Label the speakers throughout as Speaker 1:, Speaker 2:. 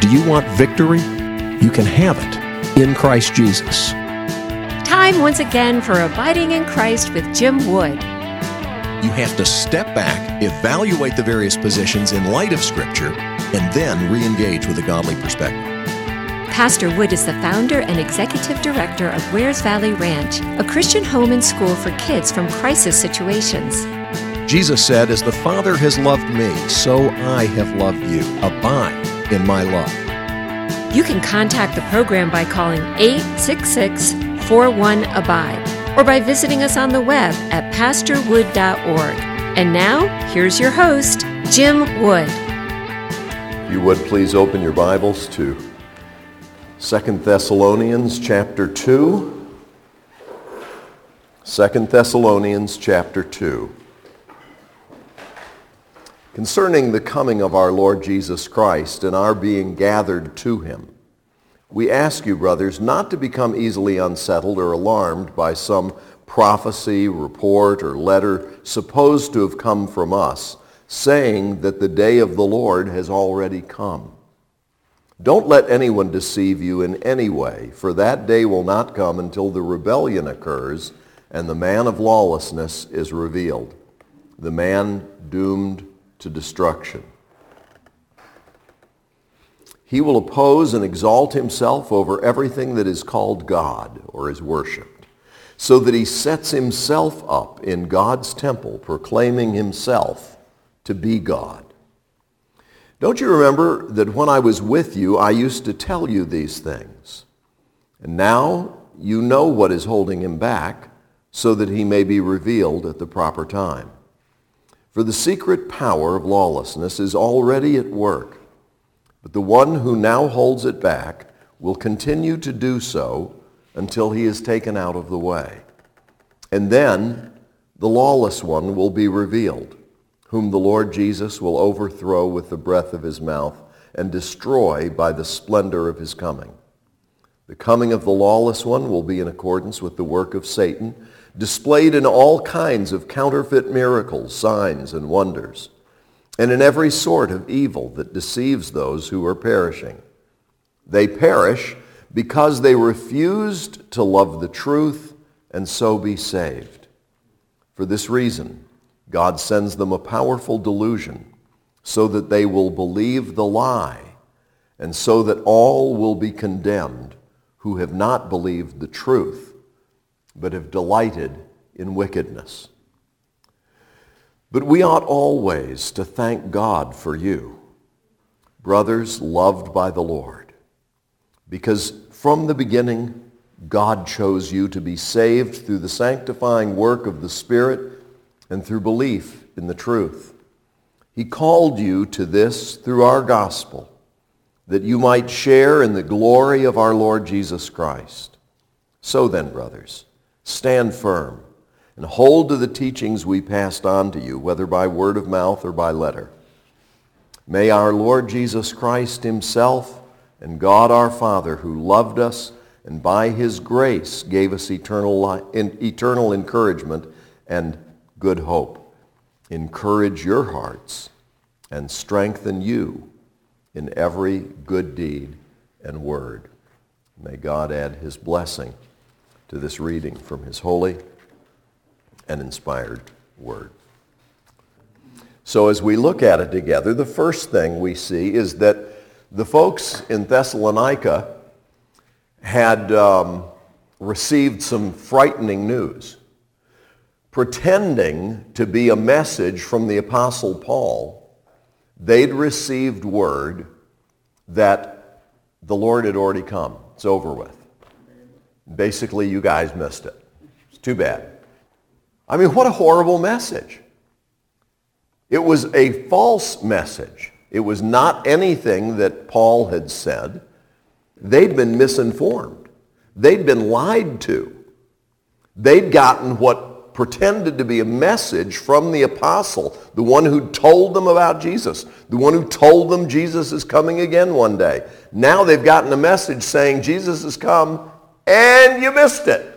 Speaker 1: Do you want victory? You can have it in Christ Jesus.
Speaker 2: Time once again for Abiding in Christ with Jim Wood.
Speaker 1: You have to step back, evaluate the various positions in light of Scripture, and then re-engage with a godly perspective.
Speaker 2: Pastor Wood is the founder and executive director of Wares Valley Ranch, a Christian home and school for kids from crisis situations.
Speaker 1: Jesus said, "As the Father has loved me, so I have loved you. Abide in my love."
Speaker 2: You can contact the program by calling 866-41-ABIDE or by visiting us on the web at pastorwood.org. And now, here's your host, Jim Wood.
Speaker 3: If you would please open your Bibles to 2 Thessalonians chapter 2. 2 Thessalonians chapter 2. Concerning the coming of our Lord Jesus Christ and our being gathered to him, we ask you, brothers, not to become easily unsettled or alarmed by some prophecy, report, or letter supposed to have come from us, saying that the day of the Lord has already come. Don't let anyone deceive you in any way, for that day will not come until the rebellion occurs and the man of lawlessness is revealed, the man doomed to destruction. He will oppose and exalt himself over everything that is called God or is worshipped, so that he sets himself up in God's temple, proclaiming himself to be God. Don't you remember that when I was with you, I used to tell you these things? And now you know what is holding him back, so that he may be revealed at the proper time. For the secret power of lawlessness is already at work, but the one who now holds it back will continue to do so until he is taken out of the way. And then the lawless one will be revealed, whom the Lord Jesus will overthrow with the breath of his mouth and destroy by the splendor of his coming. The coming of the lawless one will be in accordance with the work of Satan, displayed in all kinds of counterfeit miracles, signs, and wonders, and in every sort of evil that deceives those who are perishing. They perish because they refused to love the truth and so be saved. For this reason, God sends them a powerful delusion so that they will believe the lie, and so that all will be condemned who have not believed the truth, but have delighted in wickedness. But we ought always to thank God for you, brothers loved by the Lord, because from the beginning God chose you to be saved through the sanctifying work of the Spirit and through belief in the truth. He called you to this through our gospel, that you might share in the glory of our Lord Jesus Christ. So then, brothers, stand firm and hold to the teachings we passed on to you, whether by word of mouth or by letter. May our Lord Jesus Christ himself and God our Father, who loved us and by his grace gave us eternal encouragement and good hope, encourage your hearts and strengthen you in every good deed and word. May God add his blessing to this reading from his holy and inspired word. So as we look at it together, the first thing we see is that the folks in Thessalonica had received some frightening news. Pretending to be a message from the Apostle Paul, they'd received word that the Lord had already come. It's over with. Basically, you guys missed it. It's too bad. I mean, what a horrible message. It was a false message. It was not anything that Paul had said. They'd been misinformed. They'd been lied to. They'd gotten what pretended to be a message from the apostle, the one who told them about Jesus, the one who told them Jesus is coming again one day. Now they've gotten a message saying Jesus has come and you missed it.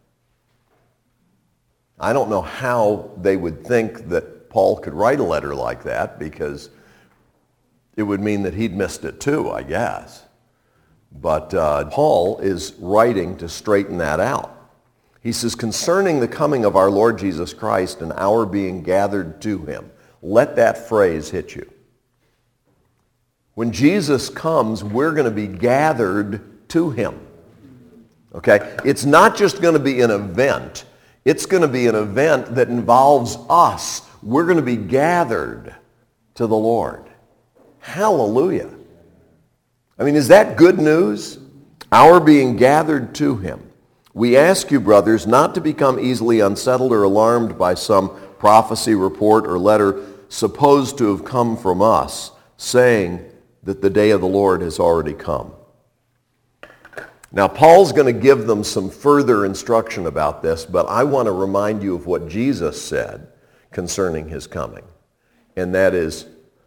Speaker 3: I don't know how they would think that Paul could write a letter like that, because it would mean that he'd missed it too, I guess. But Paul is writing to straighten that out. He says, concerning the coming of our Lord Jesus Christ and our being gathered to him. Let that phrase hit you. When Jesus comes, we're going to be gathered to him. Okay? It's not just going to be an event. It's going to be an event that involves us. We're going to be gathered to the Lord. Hallelujah. I mean, is that good news? Our being gathered to him. We ask you, brothers, not to become easily unsettled or alarmed by some prophecy, report, or letter supposed to have come from us, saying that the day of the Lord has already come. Now, Paul's going to give them some further instruction about this, but I want to remind you of what Jesus said concerning his coming. And that is,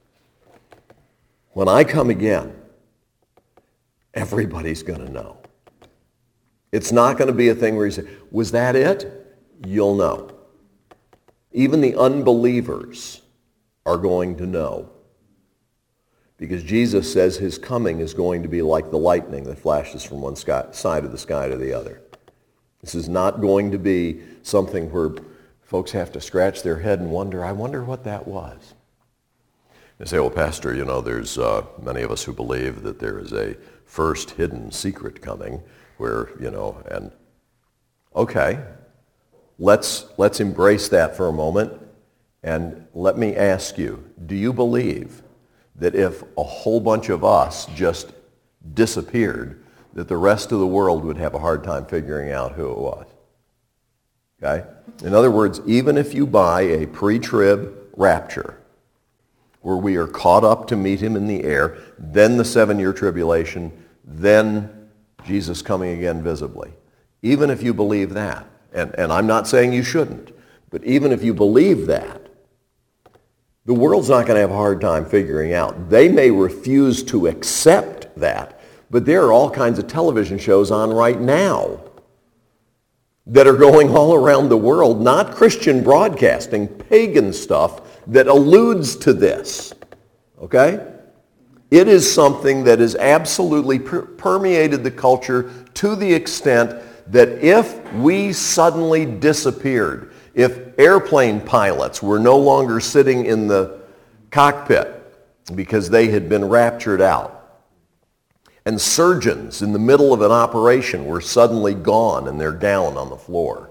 Speaker 3: when I come again, everybody's going to know. It's not going to be a thing where you say, was that it? You'll know. Even the unbelievers are going to know. Because Jesus says his coming is going to be like the lightning that flashes from one side of the sky to the other. This is not going to be something where folks have to scratch their head and wonder, I wonder what that was. They say, well, Pastor, there's many of us who believe that there is a first hidden secret coming where, and okay, let's embrace that for a moment, and let me ask you, do you believe that if a whole bunch of us just disappeared, that the rest of the world would have a hard time figuring out who it was? Okay? In other words, even if you buy a pre-trib rapture, where we are caught up to meet him in the air, then the 7-year tribulation, then Jesus coming again visibly. Even if you believe that, and I'm not saying you shouldn't, but even if you believe that, the world's not going to have a hard time figuring out. They may refuse to accept that, but there are all kinds of television shows on right now that are going all around the world, not Christian broadcasting, pagan stuff that alludes to this. Okay? It is something that has absolutely permeated the culture to the extent that if we suddenly disappeared, if airplane pilots were no longer sitting in the cockpit because they had been raptured out, and surgeons in the middle of an operation were suddenly gone and they're down on the floor,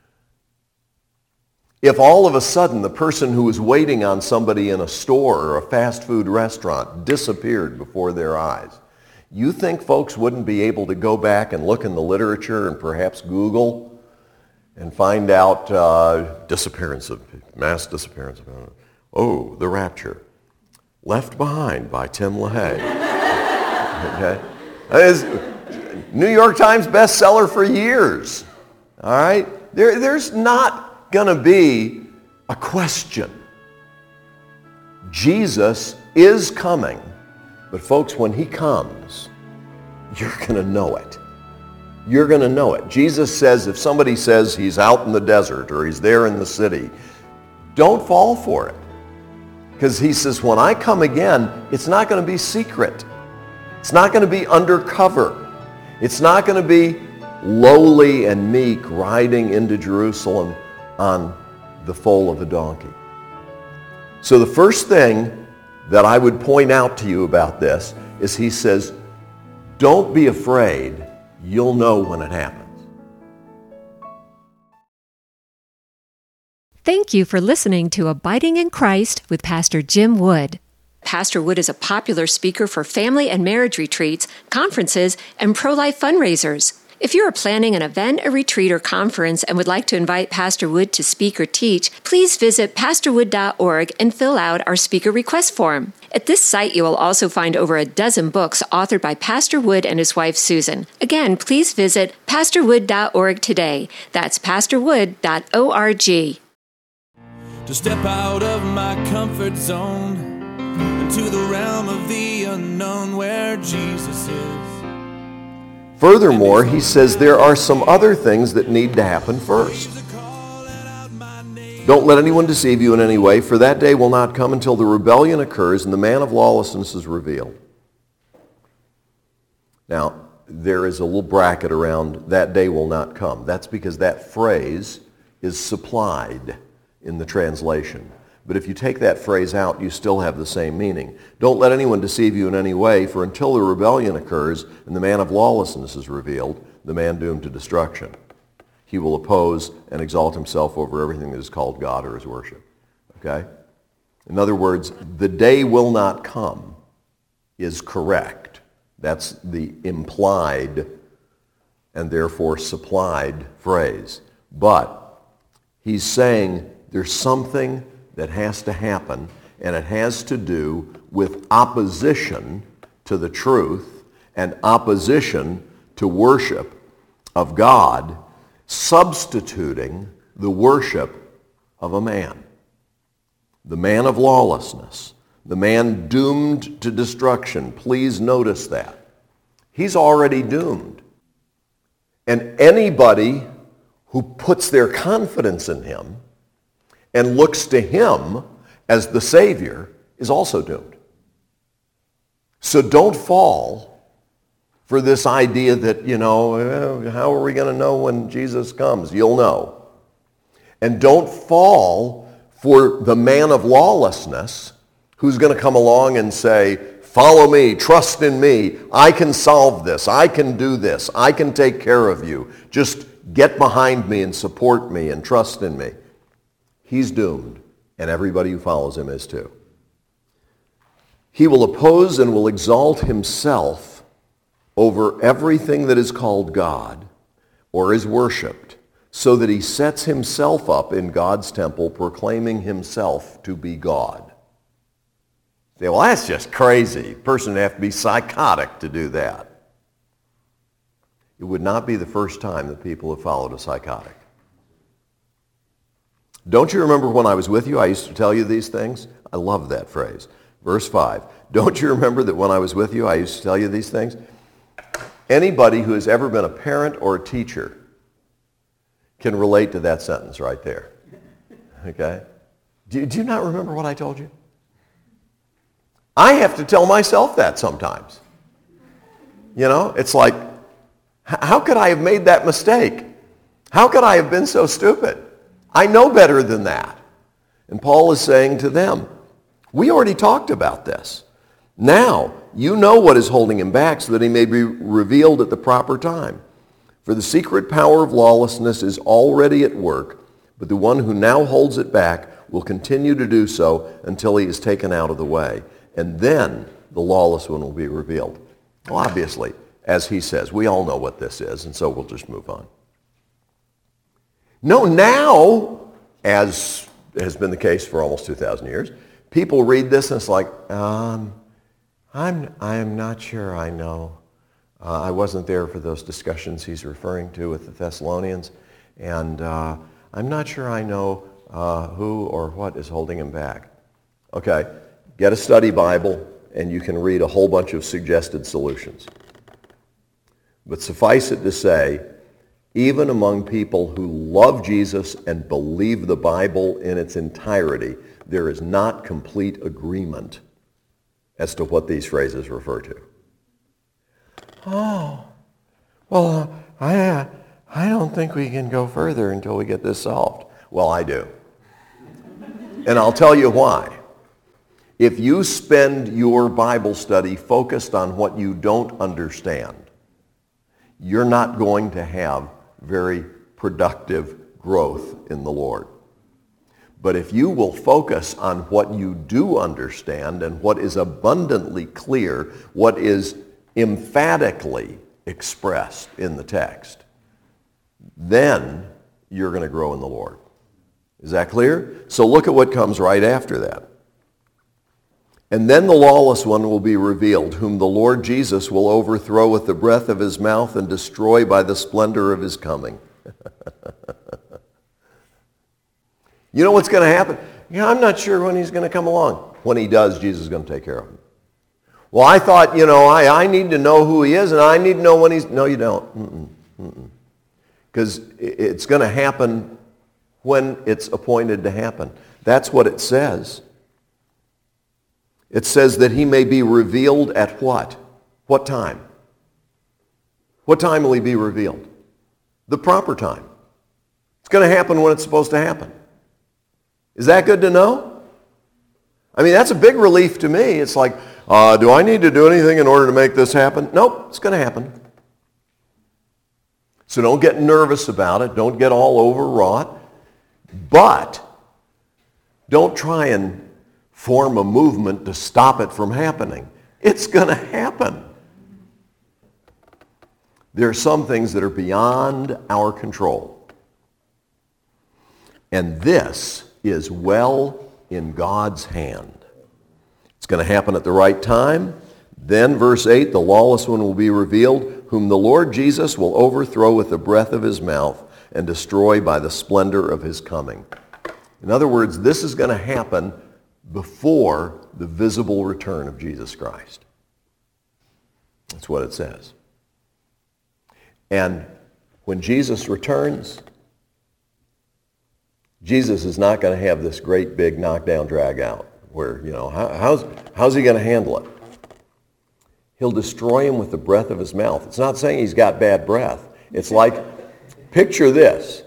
Speaker 3: if all of a sudden the person who was waiting on somebody in a store or a fast food restaurant disappeared before their eyes, you think folks wouldn't be able to go back and look in the literature and perhaps Google and find out mass disappearance of, the rapture, Left Behind by Tim LaHaye. Okay? That is New York Times bestseller for years. All right? There's not going to be a question. Jesus is coming. But folks, when he comes, you're going to know it. You're going to know it. Jesus says, if somebody says he's out in the desert or he's there in the city, don't fall for it. Because he says, when I come again, it's not going to be secret. It's not going to be undercover. It's not going to be lowly and meek riding into Jerusalem on the foal of a donkey. So the first thing that I would point out to you about this is he says, don't be afraid. You'll know when it happens.
Speaker 2: Thank you for listening to Abiding in Christ with Pastor Jim Wood. Pastor Wood is a popular speaker for family and marriage retreats, conferences, and pro-life fundraisers. If you are planning an event, a retreat, or conference and would like to invite Pastor Wood to speak or teach, please visit pastorwood.org and fill out our speaker request form. At this site, you will also find over a dozen books authored by Pastor Wood and his wife, Susan. Again, please visit pastorwood.org today. That's pastorwood.org.
Speaker 4: To step out of my comfort zone into the realm of the unknown where Jesus is.
Speaker 3: Furthermore, he says there are some other things that need to happen first. Don't let anyone deceive you in any way, for that day will not come until the rebellion occurs and the man of lawlessness is revealed. Now, there is a little bracket around that day will not come. That's because that phrase is supplied in the translation. But if you take that phrase out, you still have the same meaning. Don't let anyone deceive you in any way, for until the rebellion occurs and the man of lawlessness is revealed, the man doomed to destruction. He will oppose and exalt himself over everything that is called God or is worship. Okay? In other words, the day will not come is correct. That's the implied and therefore supplied phrase. But he's saying there's something that has to happen, and it has to do with opposition to the truth and opposition to worship of God, substituting the worship of a man. The man of lawlessness, the man doomed to destruction. Please notice that. He's already doomed. And anybody who puts their confidence in him and looks to him as the Savior is also doomed. So don't fall for this idea that, how are we going to know when Jesus comes? You'll know. And don't fall for the man of lawlessness who's going to come along and say, follow me, trust in me, I can solve this, I can do this, I can take care of you. Just get behind me and support me and trust in me. He's doomed, and everybody who follows him is too. He will oppose and will exalt himself over everything that is called God or is worshipped, so that he sets himself up in God's temple, proclaiming himself to be God. You say, well, that's just crazy. A person would have to be psychotic to do that. It would not be the first time that people have followed a psychotic. Don't you remember when I was with you, I used to tell you these things? I love that phrase. Verse 5. Don't you remember that when I was with you, I used to tell you these things? Anybody who has ever been a parent or a teacher can relate to that sentence right there. Okay? Do you not remember what I told you? I have to tell myself that sometimes. It's like, how could I have made that mistake? How could I have been so stupid? I know better than that. And Paul is saying to them, we already talked about this. Now, you know what is holding him back so that he may be revealed at the proper time. For the secret power of lawlessness is already at work, but the one who now holds it back will continue to do so until he is taken out of the way. And then the lawless one will be revealed. Well, obviously, as he says, we all know what this is, and so we'll just move on. No, now, as has been the case for almost 2,000 years, people read this and it's like, I'm not sure I know. I wasn't there for those discussions he's referring to with the Thessalonians, and I'm not sure I know who or what is holding him back. Okay, get a study Bible and you can read a whole bunch of suggested solutions. But suffice it to say, even among people who love Jesus and believe the Bible in its entirety, there is not complete agreement as to what these phrases refer to. Oh, well, I don't think we can go further until we get this solved. Well, I do. And I'll tell you why. If you spend your Bible study focused on what you don't understand, you're not going to have very productive growth in the Lord. But if you will focus on what you do understand and what is abundantly clear, what is emphatically expressed in the text, then you're going to grow in the Lord. Is that clear? So look at what comes right after that. And then the lawless one will be revealed, whom the Lord Jesus will overthrow with the breath of his mouth and destroy by the splendor of his coming. You know what's going to happen? I'm not sure when he's going to come along. When he does, Jesus is going to take care of him. Well, I thought, I need to know who he is, and I need to know when he's... No, you don't. Because it's going to happen when it's appointed to happen. That's what it says. It says that he may be revealed at what? What time? What time will he be revealed? The proper time. It's going to happen when it's supposed to happen. Is that good to know? I mean, that's a big relief to me. It's like, do I need to do anything in order to make this happen? Nope, it's going to happen. So don't get nervous about it. Don't get all overwrought. But don't try and form a movement to stop it from happening. It's going to happen. There are some things that are beyond our control. And this is well in God's hand. It's going to happen at the right time. Then, verse 8, the lawless one will be revealed, whom the Lord Jesus will overthrow with the breath of his mouth and destroy by the splendor of his coming. In other words, this is going to happen before the visible return of Jesus Christ. That's what it says. And when Jesus returns, Jesus is not going to have this great big knockdown drag out where, how's he going to handle it? He'll destroy him with the breath of his mouth. It's not saying he's got bad breath. It's like, picture this.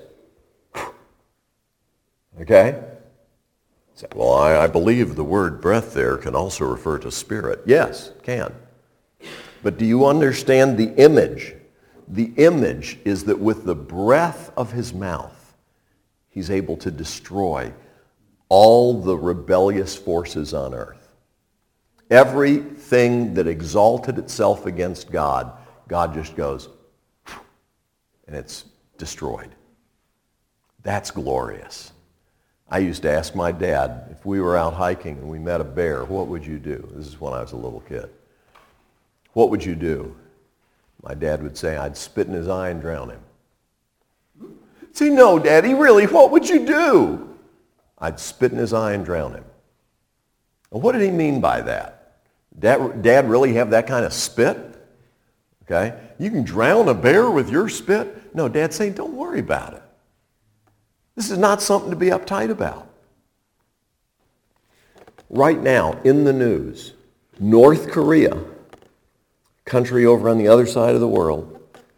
Speaker 3: Okay? Well, I believe the word breath there can also refer to spirit. Yes, it can. But do you understand the image? The image is that with the breath of his mouth, he's able to destroy all the rebellious forces on earth. Everything that exalted itself against God, God just goes, and it's destroyed. That's glorious. I used to ask my dad, if we were out hiking and we met a bear, what would you do? This is when I was a little kid. What would you do? My dad would say, I'd spit in his eye and drown him. See, no, Daddy, really, what would you do? I'd spit in his eye and drown him. Well, what did he mean by that? Dad really have that kind of spit? Okay? You can drown a bear with your spit? No, Dad's saying, don't worry about it. This is not something to be uptight about. Right now, in the news, North Korea, country over on the other side of the world,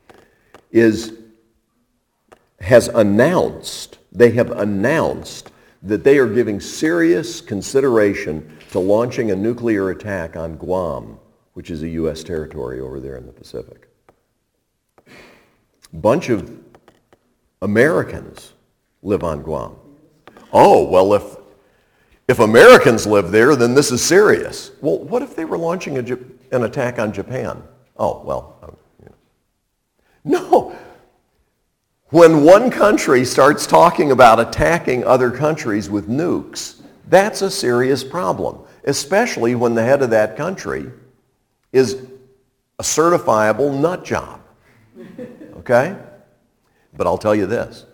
Speaker 3: have announced that they are giving serious consideration to launching a nuclear attack on Guam, which is a U.S. territory over there in the Pacific. A bunch of Americans live on Guam. Oh, well, if Americans live there, then this is serious. Well, what if they were launching an attack on Japan? Oh, well, no. When one country starts talking about attacking other countries with nukes, that's a serious problem, especially when the head of that country is a certifiable nut job. Okay? But I'll tell you this.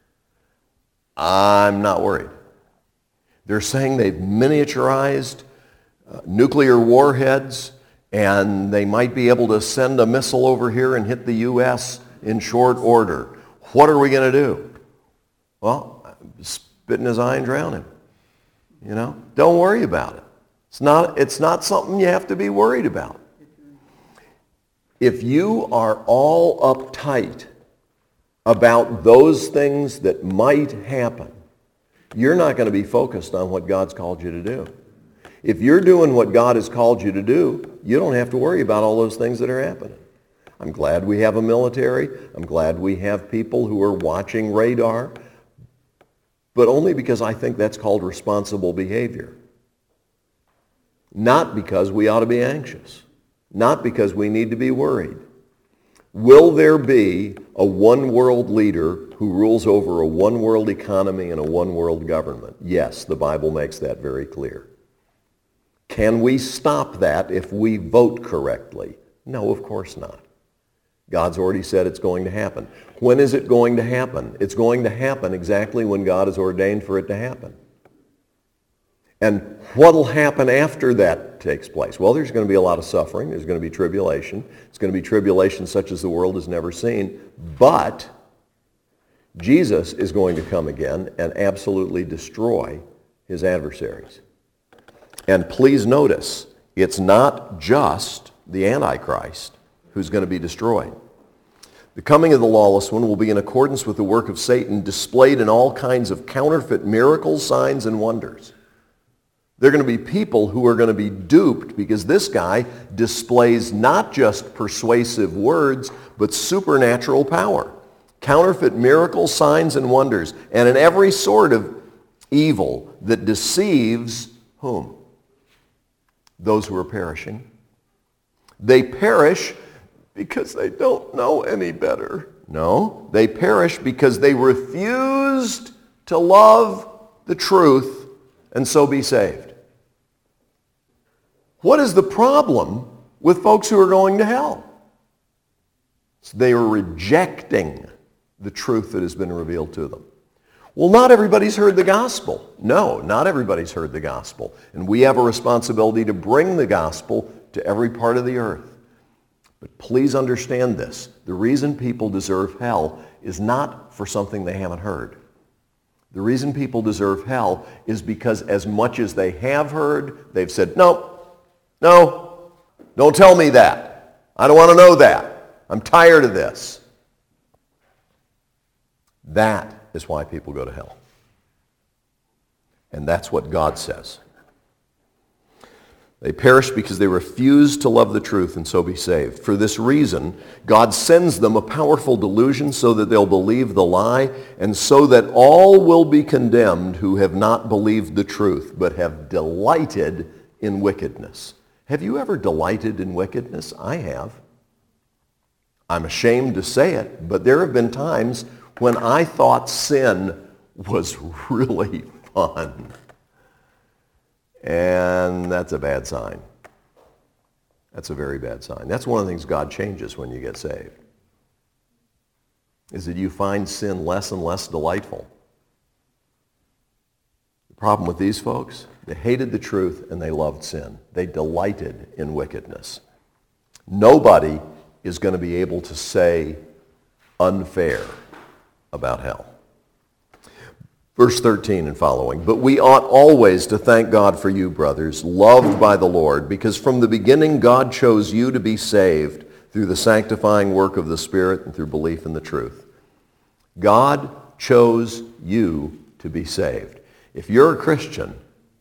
Speaker 3: I'm not worried. They're saying they've miniaturized nuclear warheads, and they might be able to send a missile over here and hit the U.S. in short order. What are we going to do? Well, spit in his eye and drown him. Don't worry about it. It's not something you have to be worried about. If you are all uptight about those things that might happen, you're not going to be focused on what God's called you to do. If you're doing what God has called you to do, you don't have to worry about all those things that are happening. I'm glad we have a military. I'm glad we have people who are watching radar, but only because I think that's called responsible behavior. Not because we ought to be anxious. Not because we need to be worried. Will there be a one-world leader who rules over a one-world economy and a one-world government? Yes, the Bible makes that very clear. Can we stop that if we vote correctly? No, of course not. God's already said it's going to happen. When is it going to happen? It's going to happen exactly when God has ordained for it to happen. And what will happen after that takes place? Well, there's going to be a lot of suffering. There's going to be tribulation. It's going to be tribulation such as the world has never seen. But Jesus is going to come again and absolutely destroy his adversaries. And please notice, it's not just the Antichrist who's going to be destroyed. The coming of the lawless one will be in accordance with the work of Satan, displayed in all kinds of counterfeit miracles, signs, and wonders. There are going to be people who are going to be duped because this guy displays not just persuasive words, but supernatural power. Counterfeit miracles, signs, and wonders, and in every sort of evil that deceives whom? Those who are perishing. They perish because they don't know any better. No, they perish because they refused to love the truth and so be saved. What is the problem with folks who are going to hell? They are rejecting the truth that has been revealed to them. Well, not everybody's heard the gospel. No, not everybody's heard the gospel. And we have a responsibility to bring the gospel to every part of the earth. But please understand this. The reason people deserve hell is not for something they haven't heard. The reason people deserve hell is because as much as they have heard, they've said, no, don't tell me that. I don't want to know that. I'm tired of this. That is why people go to hell. And that's what God says. They perish because they refuse to love the truth and so be saved. For this reason, God sends them a powerful delusion so that they'll believe the lie, and so that all will be condemned who have not believed the truth, but have delighted in wickedness. Have you ever delighted in wickedness? I have. I'm ashamed to say it, but there have been times when I thought sin was really fun. And that's a bad sign. That's a very bad sign. That's one of the things God changes when you get saved, is that you find sin less and less delightful. The problem with these folks, they hated the truth and they loved sin. They delighted in wickedness. Nobody is going to be able to say unfair about hell. Verse 13 and following, but we ought always to thank God for you, brothers, loved by the Lord, because from the beginning God chose you to be saved through the sanctifying work of the Spirit and through belief in the truth. God chose you to be saved. If you're a Christian,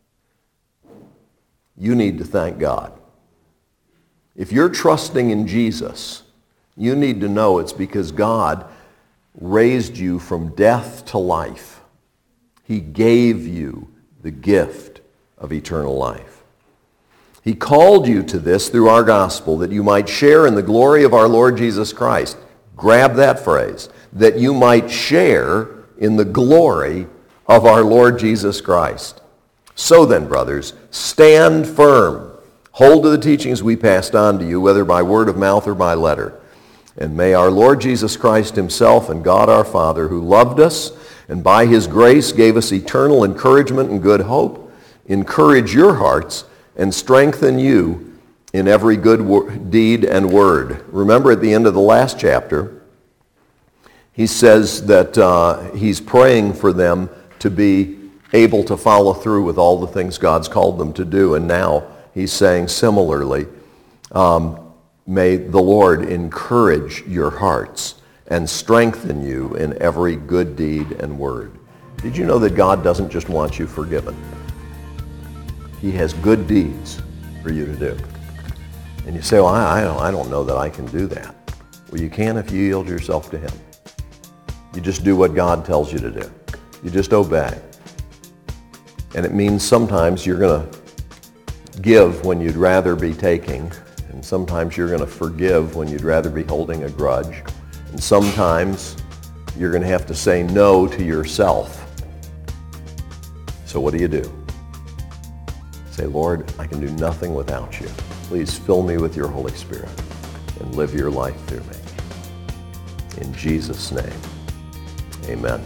Speaker 3: you need to thank God. If you're trusting in Jesus, you need to know it's because God raised you from death to life. He gave you the gift of eternal life. He called you to this through our gospel, that you might share in the glory of our Lord Jesus Christ. Grab that phrase. That you might share in the glory of our Lord Jesus Christ. So then, brothers, stand firm. Hold to the teachings we passed on to you, whether by word of mouth or by letter. And may our Lord Jesus Christ himself and God our Father, who loved us and by his grace gave us eternal encouragement and good hope, encourage your hearts and strengthen you in every good deed and word. Remember at the end of the last chapter, he says that he's praying for them to be able to follow through with all the things God's called them to do. And now he's saying similarly, may the Lord encourage your hearts and strengthen you in every good deed and word. Did you know that God doesn't just want you forgiven? He has good deeds for you to do. And you say, well, I don't know that I can do that. Well, you can if you yield yourself to him. You just do what God tells you to do. You just obey. And it means sometimes you're going to give when you'd rather be taking, and sometimes you're going to forgive when you'd rather be holding a grudge, and sometimes you're going to have to say no to yourself. So what do? Say, Lord, I can do nothing without you. Please fill me with your Holy Spirit and live your life through me. In Jesus' name, amen.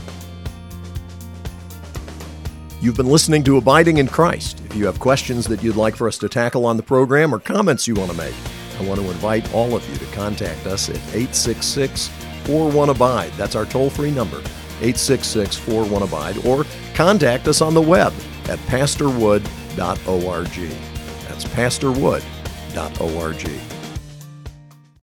Speaker 1: You've been listening to Abiding in Christ. If you have questions that you'd like for us to tackle on the program or comments you want to make, I want to invite all of you to contact us at 866-41-ABIDE. That's our toll-free number, 866-41-ABIDE, or contact us on the web at pastorwood.org. That's pastorwood.org.